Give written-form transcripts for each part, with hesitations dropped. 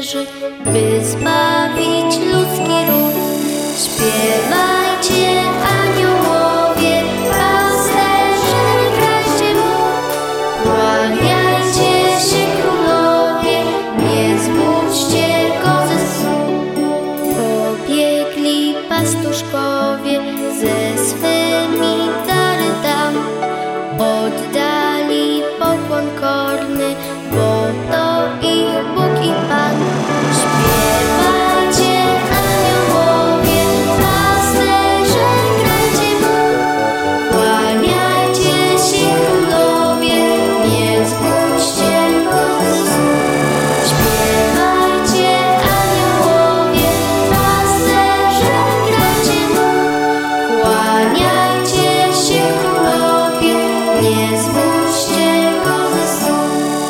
pasterzy, by zbawić ludzki ród. Śpiewajcie, aniołowie, pasterze, grajcie mu. Kłaniajcie się, królowie, nie zbudźcie go ze snu. Pobiegli pastuszkowie ze swymi dary tam, oddali pokłon korny, bo to ich Bóg i Pan. Śpiewajcie, aniołowie, pasterze, grajcie mu. Kłaniajcie się, królowie, nie zbudźcie go ze snu. Śpiewajcie, aniołowie, pasterze, grajcie mu. Kłaniajcie się, królowie, nie zbudźcie go ze snu.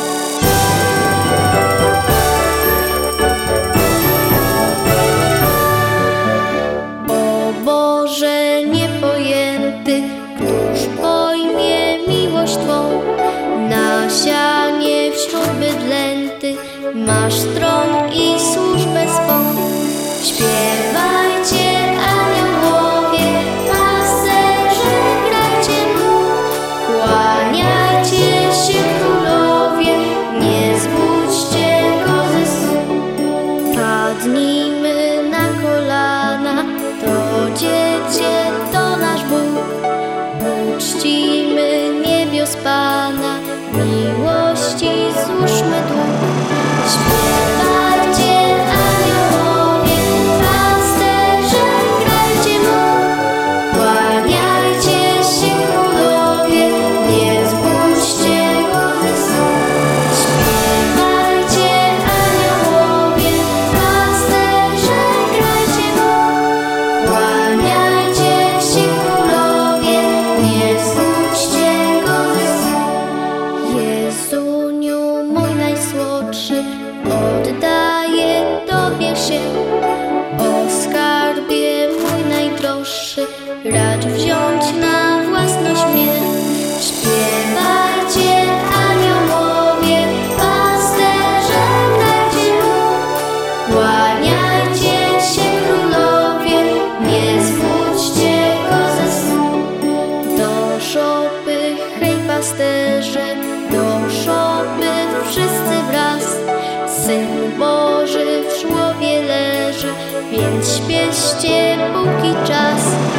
O Boże niepojęty, któż pojmie miłość Twą? Nasianie wśród bydlęty, masz tron i służbę swą. Śpiewajcie, aniołowie, pasterze, grajcie mu. Kłaniajcie się, królowie, nie zbudźcie go ze snu. Padnijmy na kolana, to Dziecię, to nasz Bóg. Uczcijmy niebios Pana, miłości złóżmy dług. Śpiewajcie, aniołowie, pasterze, grajcie mu. Kłaniajcie się, królowie, nie zbudźcie go ze snu. Śpiewajcie, aniołowie, pasterze, grajcie mu. Kłaniajcie się, królowie, nie zbudźcie go ze snu. Jezuniu mój najsłodszy, oddaję Tobie się. O skarbie mój najdroższy, racz wziąć na własność mnie. Śpiewajcie, aniołowie, pasterze, grajcie mu. Kłaniajcie się, królowie, nie zbudźcie go ze snu. Do szopy, hej pasterze, do szopy wszyscy wraz. Syn Boży w żłobie leży, więc śpieście póki czas.